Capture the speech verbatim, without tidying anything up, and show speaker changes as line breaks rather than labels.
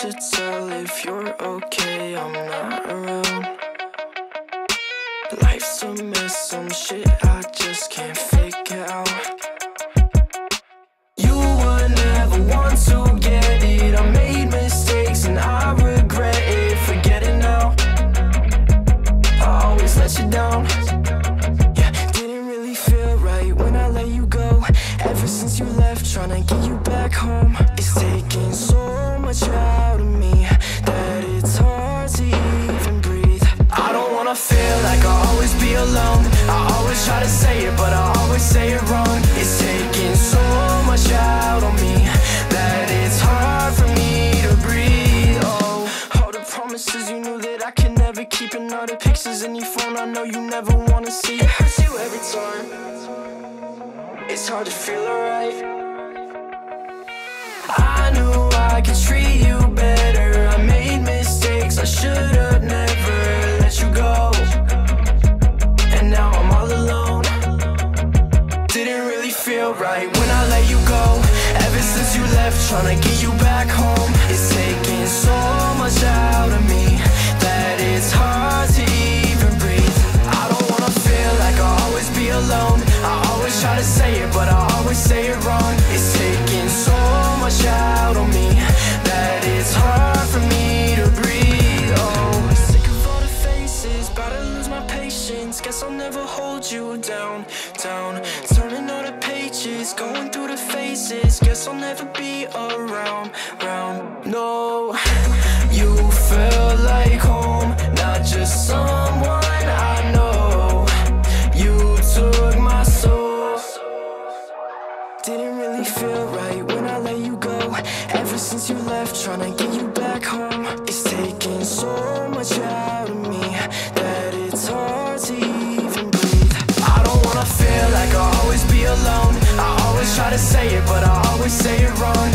to tell if you're okay, I'm not around. Life's a mess, some shit I just can't figure out. You were never one to get it. I made mistakes and I regret it. Forget it now, I always let you down. Yeah, didn't really feel right when I let you go. Ever since you left, tryna get you back home. It's taking so much out of me that it's hard to even breathe. I don't wanna feel like I'll always be alone. I always try to say it, but I always say it wrong. It's taking so much out on me that it's hard for me to breathe. Oh, all the promises you knew that I could never keep, and all the pictures in your phone I know you never wanna see. It hurts you every time, it's hard to feel alright. I knew I could treat you better. I made mistakes, I should've never let you go. And now I'm all alone. Didn't really feel right when I let you go. Ever since you left, tryna get you back home. It's taking so much out of me that it's hard to even breathe. I don't wanna feel like I'll always be alone. I always try to say it, but I always say it wrong. It's taking so much out on me that it's hard for me to breathe. Oh, sick of all the faces, about to lose my patience. Guess I'll never hold you down, down. Turning all the pages, going through the faces. Guess I'll never be around, round. No, you felt like home, not just someone I know. You took my soul. Didn't really feel right when I let you go. Ever since you left, tryna get you back home. It's taking so much out of me that it's hard to even breathe. I don't wanna feel like I'll always be alone. I always try to say it, but I always say it wrong.